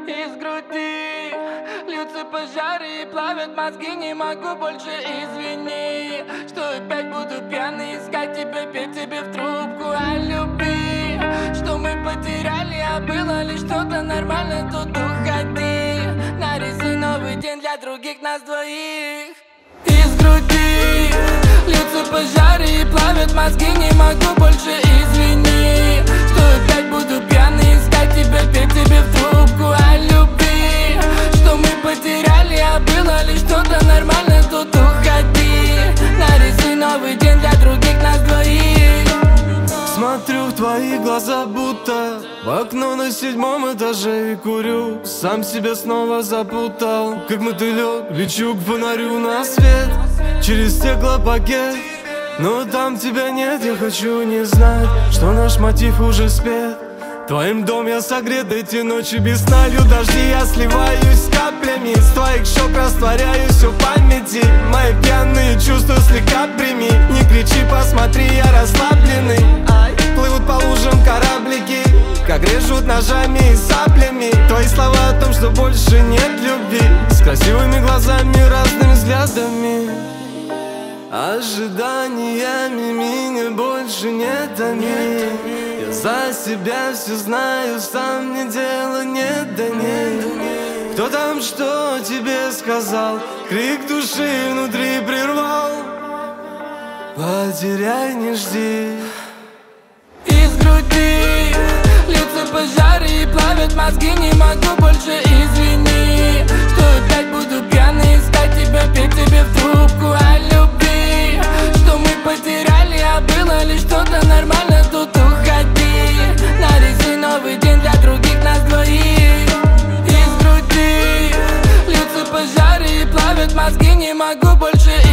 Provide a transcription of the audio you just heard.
Из груди льются пожары и плавят мозги. Не могу больше, извини, что опять буду пьяный искать тебя, петь тебе в трубку о любви. Что мы потеряли, а было ли что-то нормально, тут уходи. Нарисуй новый день для других нас двоих. Из груди льются пожары и плавят мозги. Не могу больше, извини, что опять буду пьяный искать тебя, петь тебе в трубку о любви. Что мы потеряли, а было ли что-то нормально, тут уходи. Нарисуй новый день для других нас двоих. Смотрю в твои глаза, будто в окно на 7-м этаже и курю. Сам себя снова запутал, как мотылек лечу к фонарю на свет через стеклопакет. Но там тебя нет, я хочу не знать, что наш мотив уже спет. Твоим дом я согрет, эти ночи без сна, лью дожди, я сливаюсь каплями. С твоих щек растворяюсь все в памяти. Мои пьяные чувства слегка прими. Не кричи, посмотри, я расслабленный. Плывут по лужам кораблики, как режут ножами и саплями. Твои слова о том, что больше нет любви, с красивыми глазами, разными взглядами, ожиданиями меня больше не томи. Я за себя все знаю, сам мне дела нет до ней. Кто там что тебе сказал, крик души внутри прервал. Потеряй, не жди. Из груди льются пожары и плавят мозги. Не могу больше, извини, что опять буду пьяный искать тебя, петь тебе в трубку о любви. Что мы потеряли, а было ли что-то нормально, тут уходи. Нарисуй новый день для других нас двоих. Из груди льются пожары и плавят мозги. Не могу больше,